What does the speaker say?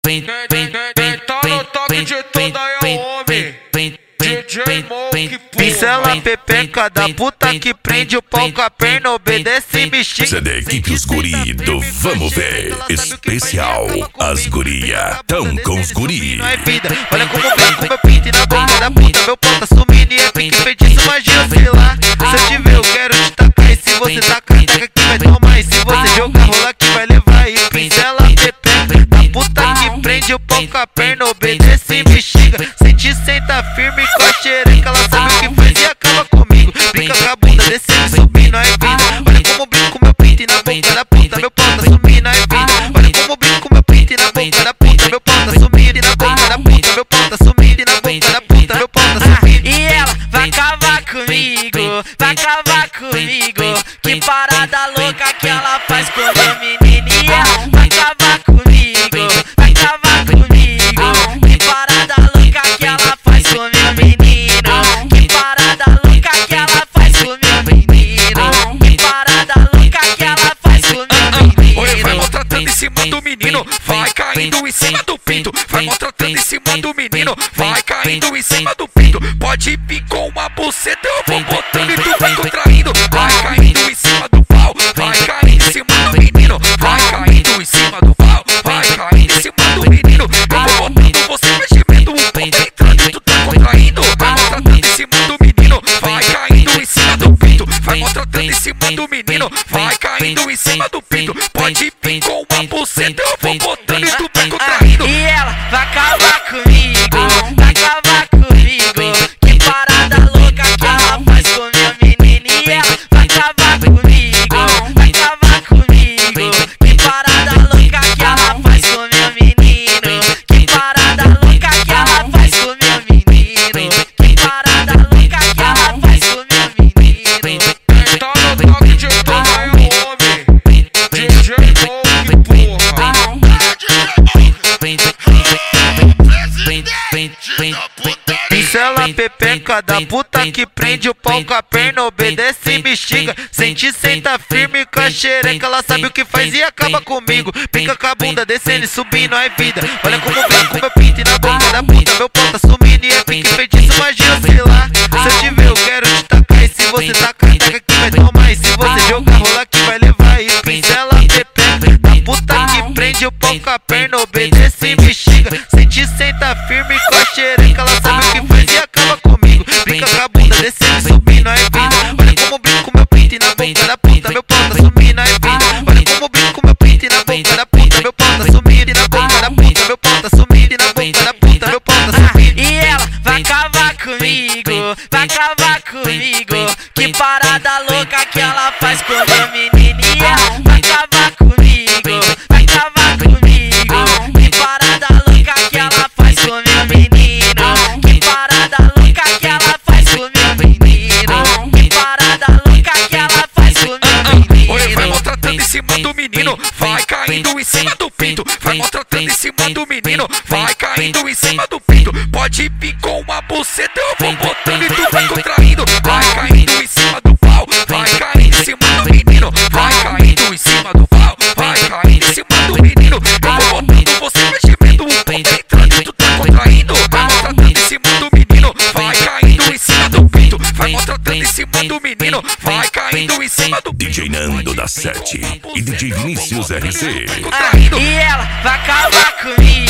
Tá no toque de toda é homem. DJ Monk, Pincela a pepeca da puta que prende o pau com a perna, obedece e me xinga. Essa é da equipe Os Guri do Vamos Ver. Especial, as guria tão com os guri. Não é vida, olha como vem com meu pinto e na boca da puta meu pau tá sumindo e é pique feitiço, magia, sei lá. Se eu te ver eu quero te tacar e se você tacar, taca que vai tomar. E se você jogar rola que vai levar. E pincela a pepeca da puta que prende o pau com a perna, obedece e me xinga. Sente, senta firme com a xereca, ela sabe o que faz e acaba comigo. Brinca com a bunda, descendo, subindo, é vida. Olha como brinco com meu pinto e na boca da puta meu pau tá sumindo, é vida. Olha como brinco com meu pinto e na boca da puta meu pau tá sumindo. E na boca da puta meu pau tá sumindo. E na boca da puta meu pau tá sumindo. E ela vai acabar comigo, vai acabar comigo. Que parada louca que ela faz com meu menino. E ela vai acabar comigo, vai acabar comigo. Que parada louca que ela faz com meu menino. Que parada louca que ela faz com meu menino. Que parada louca que ela faz com meu menino. Oi, vai maltratando em cima do menino, vai caindo em cima do pinto. Vai maltratando em cima do menino, vai caindo em cima do pinto. Pode vir com uma buceta, eu vou botando e tu vai contraindo. Vai caindo em cima do pau, vai caindo em cima do menino. Vai caindo em cima do pau, vai caindo em cima do menino. Eu vou botando, você vai gemendo, o pau tá entrando e tu tá contraindo. Vai maltratando em cima do menino, vai caindo em cima do pinto. Vai maltratando em cima do menino, vai caindo em cima do pinto. Pode vir com uma buceta, eu vou botando e tu vai contraindo. E ela vai acabar comigo, vai acabar comigo. Que parada louca que ela faz com meu menino. E ela vai acabar comigo, vai acabar comigo. Que parada louca que ela faz com meu menino. Que parada louca que ela faz com meu menino. Que parada louca que ela faz com meu menino. Tá no toque de toda é homem. DJ Monk, porra. Pincela a pepeca da puta que prende o pau com a perna, obedece e me xinga. Sente, senta firme com a xereca, ela sabe o que faz e acaba comigo. Brinca com a bunda, descendo e subindo, é vida. Olha como vem com meu pinto e na boca da puta meu pau tá sumindo e é pique feitiço, magia, sei lá. Se eu te ver eu quero te tacar e se você tacar, taca que vai tomar. E se você jogar rola que vai levar. E pincela a pepeca da puta que prende o pau com a perna, obedece e me xinga. Sente, senta firme com a xereca, ela sabe o que faz e acaba comigo. Brinca com a bunda, descendo e subindo, é vida. Olha como brinco com meu pinto e na boca da puta meu pau tá sumindo, é vida. Olha como brinco com meu pinto e na boca da puta meu pau tá sumindo. E na boca da puta meu pau tá sumindo. E na boca da puta meu pau tá sumindo. E ela vai acabar comigo, vai acabar comigo. Que parada louca que ela faz com meu menino. E ela vai acabar comigo, vai acabar comigo. Que parada louca que ela faz com meu menino. Que parada louca que ela faz com meu menino. Que parada louca que ela faz com meu menino. Oi, vai maltratando em cima do menino, vai caindo em cima do pinto. Vai maltratando em cima do menino, vai caindo em cima do pinto. Pode vir com uma buceta, eu vou botando e tu vai contraindo. Vai caindo em cima do pau, vai caindo em cima do menino. Vai caindo em cima do pau, vai caindo em cima do menino. Eu vou botando, você vai gemendo, o pau tá entrando e tu tá contraindo. Vai maltratando em cima do menino, vai caindo em cima do pinto. Vai maltratando em cima do menino, vai caindo em cima do DJ Nando da 7 e DJ Vinícius RC. E ela vai acabar comigo.